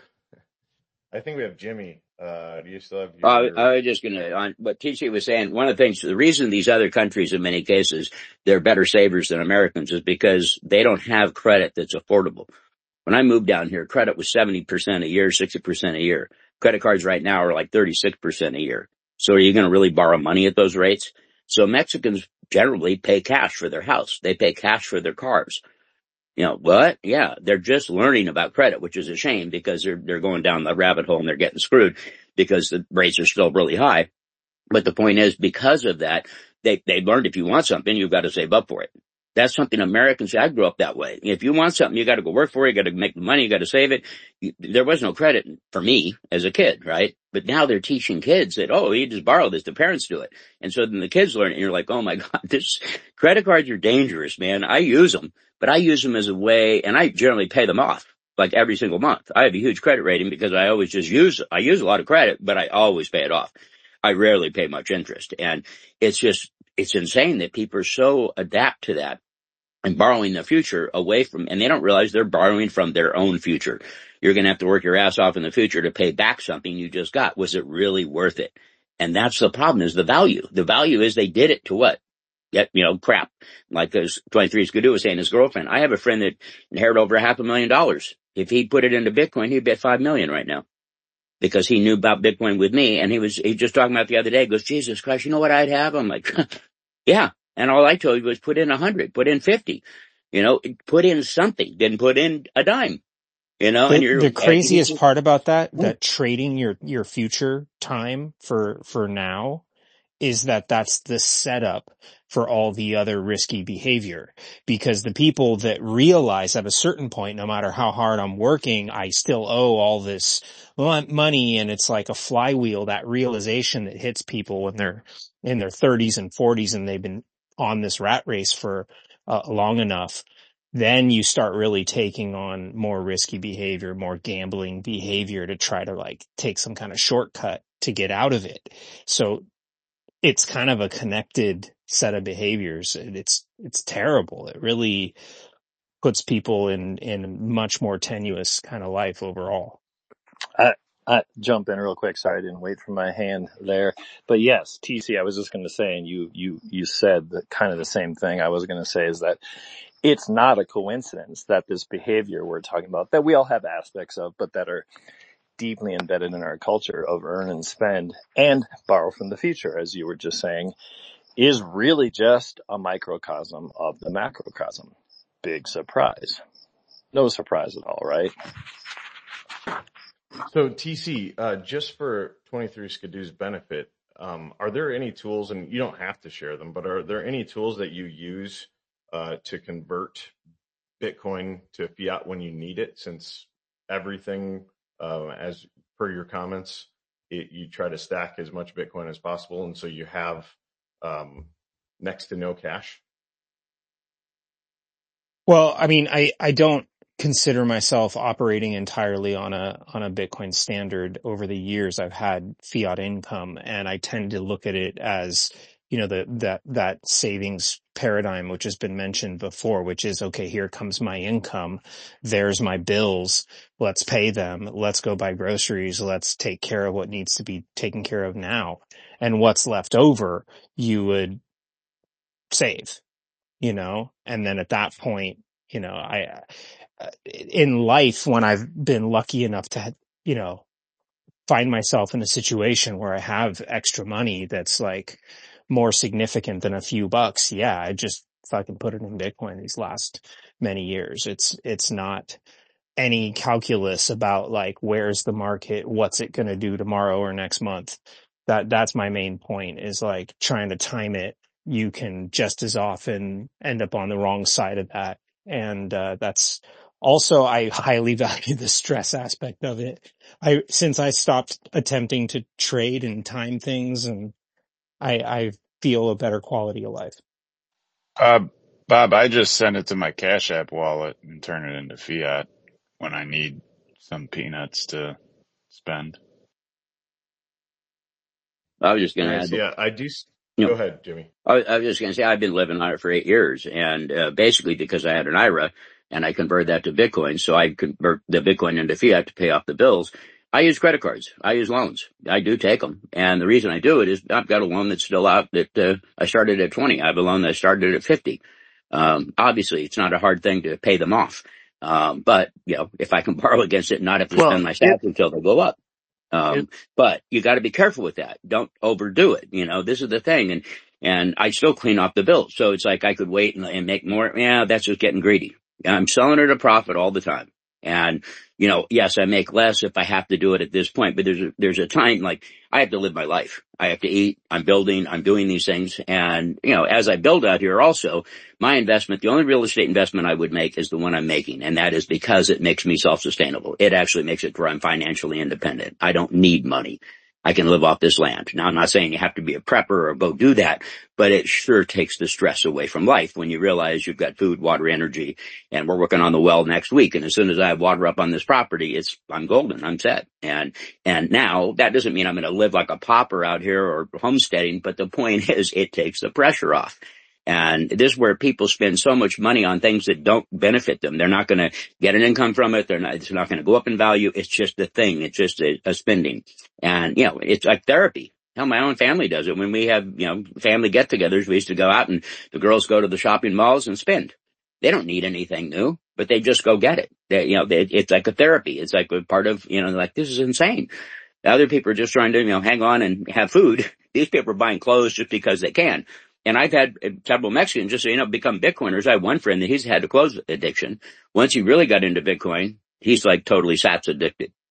I think we have Jimmy. Do you still have I was just on what TC was saying. One of the things, the reason these other countries, in many cases, they're better savers than Americans is because they don't have credit that's affordable. When I moved down here, credit was 70% a year, 60% a year. Credit cards right now are like 36% a year. So are you going to really borrow money at those rates? So Mexicans generally pay cash for their house. They pay cash for their cars. What? Yeah, they're just learning about credit, which is a shame because they're going down the rabbit hole and they're getting screwed because the rates are still really high. But the point is, because of that, they learned if you want something, you've got to save up for it. That's something Americans, I grew up that way. If you want something, you got to go work for it. You got to make the money. You got to save it. There was no credit for me as a kid, right? But now they're teaching kids that, you just borrow this. The parents do it. And so then the kids learn it and you're like, oh my God, this credit cards are dangerous, man. I use them, but I use them as a way, and I generally pay them off like every single month. I have a huge credit rating because I always use a lot of credit, but I always pay it off. I rarely pay much interest. And it's insane that people are so adapt to that and borrowing the future away from, and they don't realize they're borrowing from their own future. You're going to have to work your ass off in the future to pay back something you just got. Was it really worth it? And that's the problem, is the value. The value is they did it to what? Crap. Like as 23's Gadu was saying, his girlfriend. I have a friend that inherited over $500,000. If he put it into Bitcoin, he'd be at $5 million right now. Because he knew about Bitcoin with me, and he just talking about it the other day, goes, Jesus Christ, you know what I'd have? I'm like, yeah. And all I told you was put in 100, put in 50, put in something, didn't put in a dime, and the craziest part about that trading your future time for now is that that's the setup for all the other risky behavior, because the people that realize at a certain point, no matter how hard I'm working, I still owe all this money. And it's like a flywheel, that realization that hits people when they're in their 30s and 40s and they've been on this rat race for long enough. Then you start really taking on more risky behavior, more gambling behavior to try to like take some kind of shortcut to get out of it. So it's kind of a connected set of behaviors. It's terrible. It really puts people in much more tenuous kind of life overall. I jump in real quick. Sorry, I didn't wait for my hand there. But yes, TC, I was just going to say, and you said that kind of the same thing. I was going to say is that it's not a coincidence that this behavior we're talking about, that we all have aspects of, but that are deeply embedded in our culture of earn and spend and borrow from the future, as you were just saying, is really just a microcosm of the macrocosm. Big surprise. No surprise at all, right? So TC, just for 23 Skidoo's benefit, are there any tools, and you don't have to share them, but are there any tools that you use to convert Bitcoin to fiat when you need it, since everything, as per your comments, you try to stack as much Bitcoin as possible, and so you have next to no cash? Well, I mean, I don't consider myself operating entirely on a Bitcoin standard. Over the years, I've had fiat income, and I tend to look at it as, you know, that savings paradigm, which has been mentioned before, which is, okay, here comes my income. There's my bills. Let's pay them. Let's go buy groceries. Let's take care of what needs to be taken care of now. And what's left over, you would save, you know, and then at that point, you know, in life, when I've been lucky enough to, you know, find myself in a situation where I have extra money that's like more significant than a few bucks, yeah, I just fucking put it in Bitcoin these last many years. It's not any calculus about like, where's the market? What's it going to do tomorrow or next month? That's my main point, is like trying to time it. You can just as often end up on the wrong side of that. And, that's also, I highly value the stress aspect of it. Since I stopped attempting to trade and time things, and I feel a better quality of life. Bob, I just send it to my Cash App wallet and turn it into fiat when I need some peanuts to spend. I was just going to Nice. add. Yeah, I do. You know, Go ahead, Jimmy. I was just going to say, I've been living on it for 8 years, and basically because I had an IRA and I converted that to Bitcoin, so I convert the Bitcoin into fiat to pay off the bills. I use credit cards. I use loans. I do take them. And the reason I do it is I've got a loan that's still out that I started at 20. I have a loan that started at 50. Obviously, it's not a hard thing to pay them off. But, you know, if I can borrow against it and not have to spend my stats until they go up. But you got to be careful with that. Don't overdo it. You know, this is the thing. And I still clean off the bills. So it's like I could wait and make more. Yeah, that's just getting greedy. I'm selling at a profit all the time. And, you know, yes, I make less if I have to do it at this point, but there's a time, like, I have to live my life. I have to eat. I'm building. I'm doing these things. And, you know, as I build out here also, my investment, the only real estate investment I would make is the one I'm making. And that is because it makes me self-sustainable. It actually makes it where I'm financially independent. I don't need money. I can live off this land. Now, I'm not saying you have to be a prepper or go do that, but it sure takes the stress away from life when you realize you've got food, water, energy, and we're working on the well next week. And as soon as I have water up on this property, I'm golden. I'm set. And now that doesn't mean I'm going to live like a pauper out here or homesteading, but the point is it takes the pressure off. And this is where people spend so much money on things that don't benefit them. They're not going to get an income from it. It's not going to go up in value. It's just a thing. It's just a spending. And, you know, it's like therapy. Hell, my own family does it. When we have, you know, family get-togethers, we used to go out and the girls go to the shopping malls and spend. They don't need anything new, but they just go get it. It's like a therapy. It's like a part of, you know, like, this is insane. The other people are just trying to, you know, hang on and have food. These people are buying clothes just because they can. And I've had several Mexicans, just so you know, become Bitcoiners. I have one friend that he's had a clothes addiction. Once he really got into Bitcoin, he's like totally sats addicted.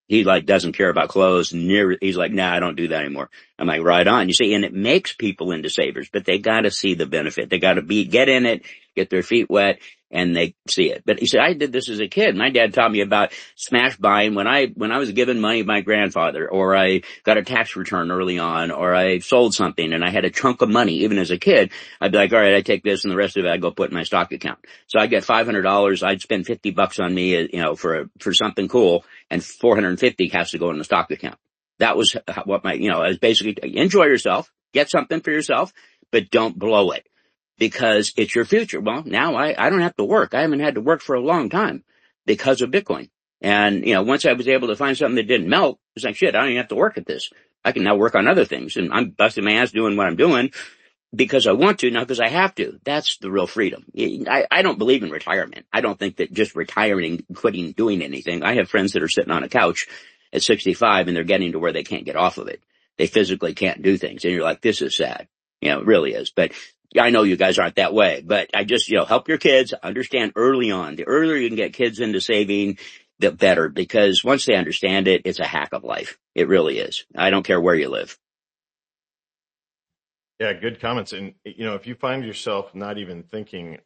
He like doesn't care about clothes. He's like, nah, I don't do that anymore. I'm like, right on. You see, and it makes people into savers, but they got to see the benefit. They got to get in it, get their feet wet, and they see it. But he said, I did this as a kid. My dad taught me about smash buying when I was given money by my grandfather, or I got a tax return early on, or I sold something and I had a chunk of money. Even as a kid, I'd be like, all right, I take this and the rest of it I go put in my stock account. So I get $500. I'd spend $50 on me, for something cool, and $450 has to go in the stock account. That was what I was basically, enjoy yourself, get something for yourself, but don't blow it, because it's your future. Well, now I don't have to work. I haven't had to work for a long time because of Bitcoin. And, once I was able to find something that didn't melt, it's like, shit, I don't even have to work at this. I can now work on other things, and I'm busting my ass doing what I'm doing because I want to, not because I have to. That's the real freedom. I don't believe in retirement. I don't think that just retiring, quitting doing anything. I have friends that are sitting on a couch at 65 and they're getting to where they can't get off of it. They physically can't do things. And you're like, this is sad. It really is. But I know you guys aren't that way, but I just, help your kids understand early on. The earlier you can get kids into saving, the better, because once they understand it, it's a hack of life. It really is. I don't care where you live. Yeah, good comments. And, if you find yourself not even thinking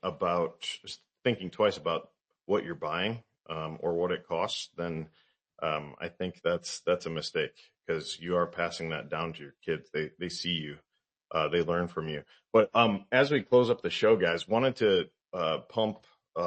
twice about what you're buying, or what it costs, then, I think that's a mistake, because you are passing that down to your kids. They see you, they learn from you. But, as we close up the show, guys, wanted to, pimp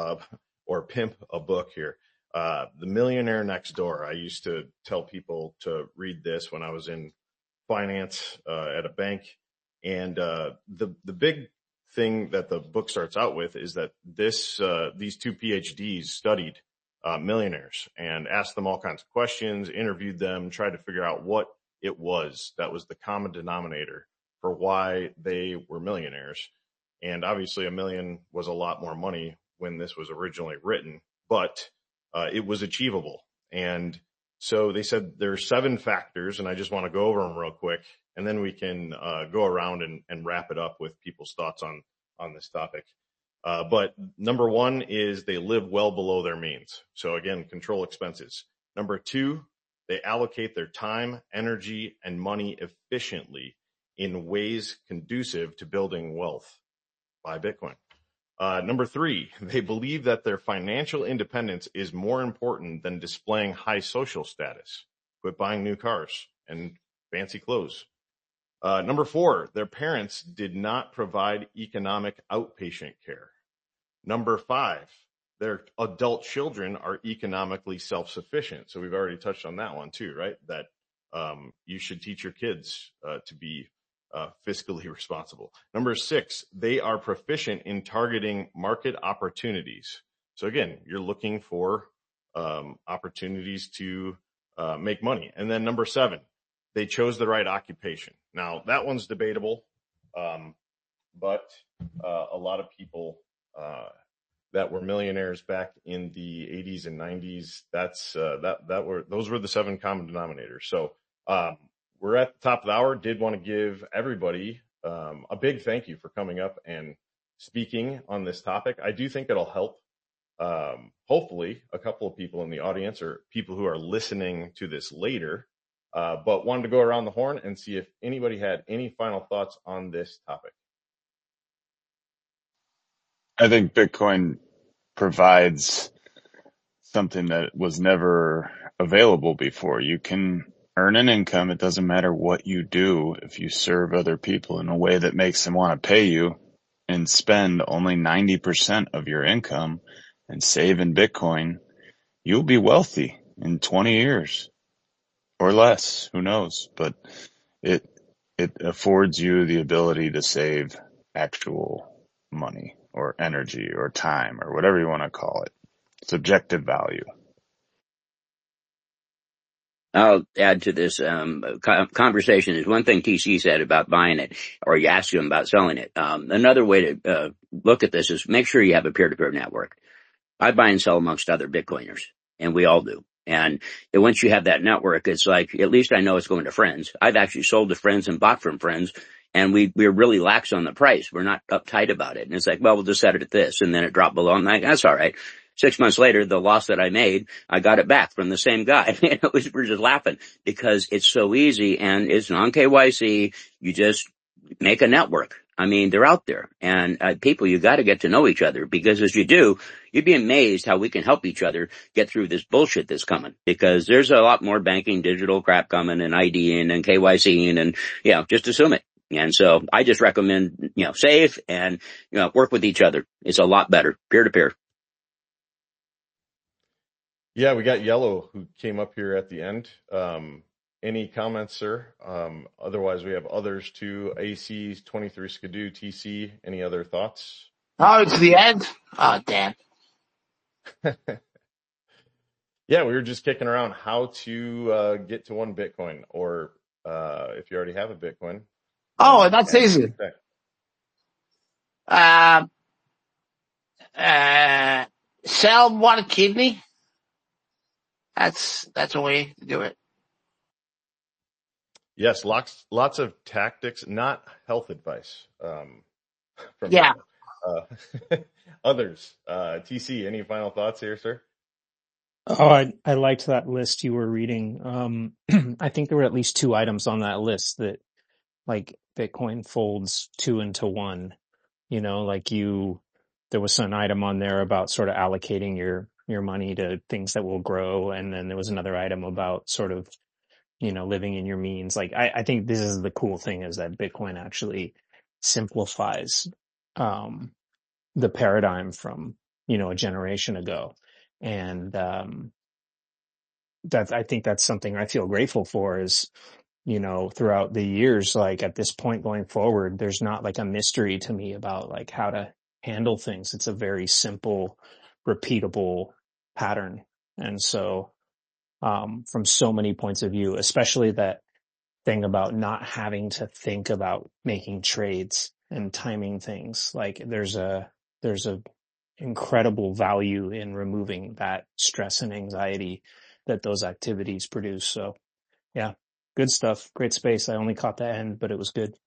a book here. The Millionaire Next Door. I used to tell people to read this when I was in finance, at a bank. And the big thing that the book starts out with is that these two PhDs studied millionaires and asked them all kinds of questions, interviewed them, tried to figure out what it was that was the common denominator for why they were millionaires. And obviously, $1 million was a lot more money when this was originally written, but it was achievable. And so they said there are 7 factors, and I just want to go over them real quick, and then we can go around and wrap it up with people's thoughts on this topic. But number 1 is they live well below their means. So again, control expenses. Number 2, they allocate their time, energy, and money efficiently in ways conducive to building wealth. Buy Bitcoin. Number 3, they believe that their financial independence is more important than displaying high social status. Quit buying new cars and fancy clothes. Number 4, their parents did not provide economic outpatient care. Number 5, their adult children are economically self-sufficient. So we've already touched on that one too, right? That you should teach your kids to be fiscally responsible. Number 6, they are proficient in targeting market opportunities. So again, you're looking for opportunities to make money. And then number 7, they chose the right occupation. Now that one's debatable, but a lot of people that were millionaires back in the 80s and 90s, those were the 7 common denominators. So we're at the top of the hour. Did want to give everybody a big thank you for coming up and speaking on this topic. I do think it'll help, hopefully, a couple of people in the audience or people who are listening to this later, but wanted to go around the horn and see if anybody had any final thoughts on this topic. I think Bitcoin provides something that was never available before. You can earn an income. It doesn't matter what you do. If you serve other people in a way that makes them want to pay you and spend only 90% of your income and save in Bitcoin, you'll be wealthy in 20 years or less. Who knows? But it affords you the ability to save actual money or energy or time or whatever you want to call it. Subjective value. I'll add to this conversation is one thing TC said about buying it, or you asked him about selling it. Another way to look at this is make sure you have a peer-to-peer network. I buy and sell amongst other Bitcoiners, and we all do. And once you have that network, it's like, at least I know it's going to friends. I've actually sold to friends and bought from friends, and we're really lax on the price. We're not uptight about it. And it's like, well, we'll just set it at this, and then it dropped below. I'm like, that's all right. 6 months later, the loss that I made, I got it back from the same guy. We're just laughing because it's so easy and it's non-KYC. You just make a network. I mean, they're out there, and people, you got to get to know each other, because as you do, you'd be amazed how we can help each other get through this bullshit that's coming, because there's a lot more banking, digital crap coming, and IDing and KYCing, and, just assume it. And so I just recommend, save and, work with each other. It's a lot better, peer to peer. Yeah, we got Yellow who came up here at the end. Any comments, sir? Otherwise, we have others too. AC, 23 Skidoo, TC. Any other thoughts? Oh, it's the end? Oh, damn. Yeah, we were just kicking around how to get to 1 Bitcoin, or if you already have a Bitcoin. Oh, that's easy. Sell 1 kidney. That's a way to do it. Yes, lots of tactics, not health advice. From others. TC, any final thoughts here, sir? Oh, I liked that list you were reading. I think there were at least 2 items on that list that, like, Bitcoin folds 2 into 1. There was an item on there about sort of allocating your money to things that will grow, and then there was another item about sort of, living in your means. Like, I think this is the cool thing, is that Bitcoin actually simplifies, the paradigm from, a generation ago. And, I think that's something I feel grateful for, is, throughout the years, like at this point going forward, there's not like a mystery to me about like how to handle things. It's a very simple, repeatable pattern. And so, from so many points of view, especially that thing about not having to think about making trades and timing things, like there's a incredible value in removing that stress and anxiety that those activities produce. So yeah, good stuff. Great space. I only caught the end, but it was good.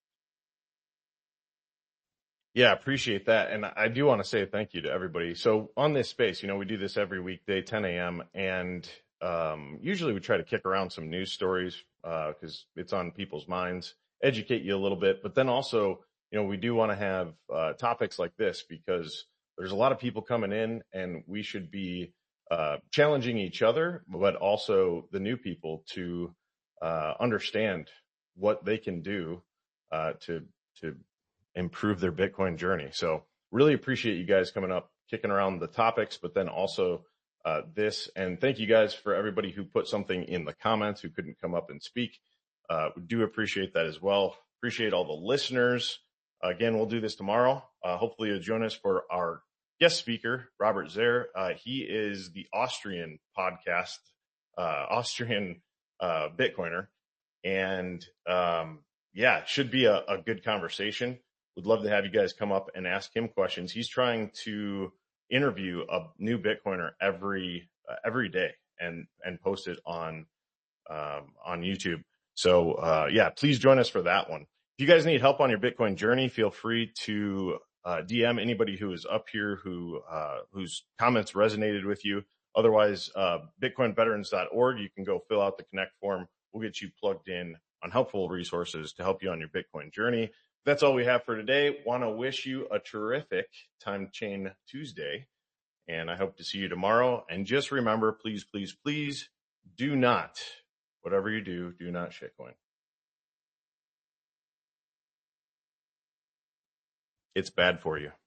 Yeah, appreciate that. And I do want to say thank you to everybody. So on this space, we do this every weekday, 10 a.m. And usually we try to kick around some news stories because it's on people's minds, educate you a little bit. But then also, we do want to have topics like this, because there's a lot of people coming in, and we should be challenging each other, but also the new people to understand what they can do to improve their Bitcoin journey. So really appreciate you guys coming up, kicking around the topics, but then also this. And thank you guys for everybody who put something in the comments, who couldn't come up and speak. We do appreciate that as well. Appreciate all the listeners. Again, we'll do this tomorrow. Hopefully you'll join us for our guest speaker, Robert Zare. He is the Austrian podcast, Austrian Bitcoiner. And should be a good conversation. Would love to have you guys come up and ask him questions. He's trying to interview a new Bitcoiner every day and post it on YouTube. So please join us for that one. If you guys need help on your Bitcoin journey, feel free to DM anybody who is up here whose comments resonated with you. Otherwise, bitcoinveterans.org, you can go fill out the Connect form. We'll get you plugged in on helpful resources to help you on your Bitcoin journey. That's all we have for today. Want to wish you a terrific Time Chain Tuesday, and I hope to see you tomorrow. And just remember, please, please, please do not, whatever you do not shitcoin. It's bad for you.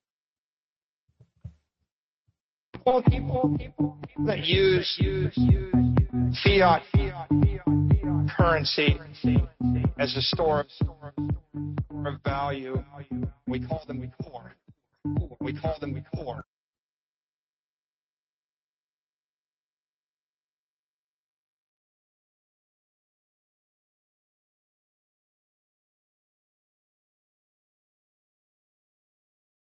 People that use fiat currency as a store of value, we call them poor.